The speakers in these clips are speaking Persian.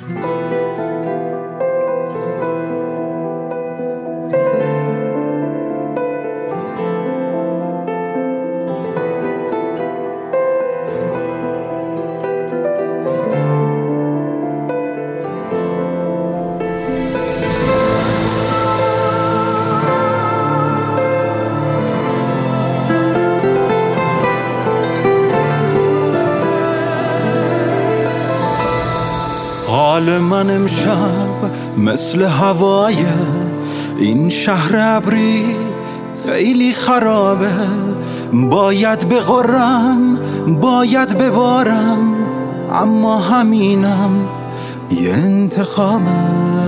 حال من امشب مثل هوای این شهر ابری خیلی خرابه. باید بغرم باید ببارم، اما همینم یه انتخابه.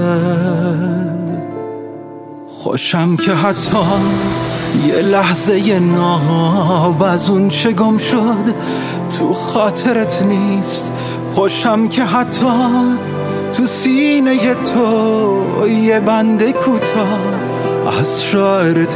خوشم که حتی یه لحظه ناب از اون چه گم شد تو خاطرت نیست. خوشم که حتی تو سینه تو یه بند کوتاه از شاعرت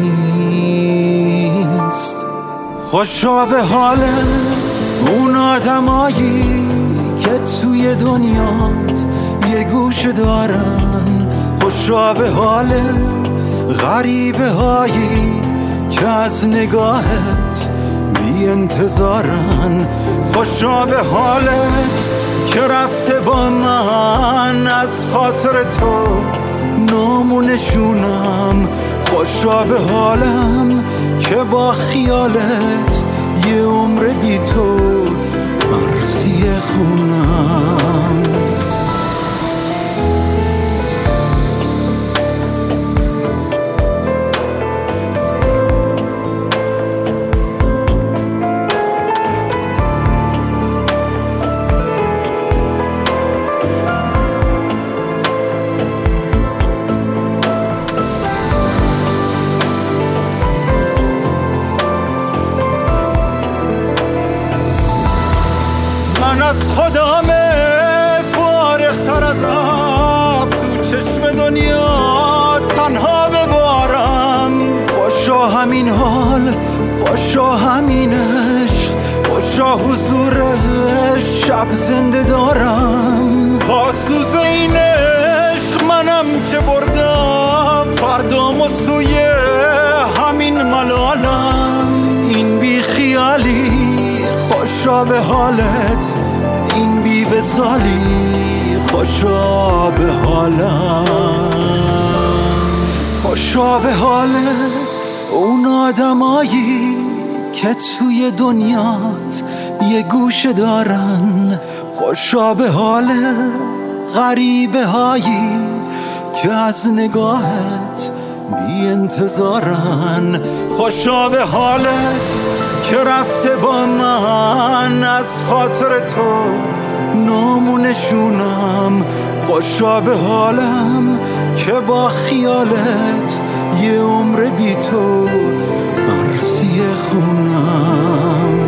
نیست. خوشا به حال اون آدمایی که توی دنیات یه گوشه دارن. خوشا به حال غریبه هایی که از نگاهت بی انتظارن. خوشا به حالت که رفته با من از خاطر تو نامونشونم. خوشا به حالم که با خیالت یه عمر بی تو مرسی خونم. من از خودم فارغ‌تر از آب تو چشم دنیا تنها ببارم. خوشا همین حال، خوشا همین عشق، خوشا حضور شب زنده دارم. خاصوز این عشق منم که بردم فردامو سوی همین ملالم. این بی خیالی خوشا به حالت، این بی وصالی خوشا به حالم. خوشا به حال اون آدمایی که توی دنیات یه گوشه دارن. خوشا به حال غریبه هایی که از نگاهت بی انتظارن. خوشا به حالت که رفته با من از خاطر تو نامونشونم. خوشا به حالم که با خیالت یه عمر بی تو مرسی خونم.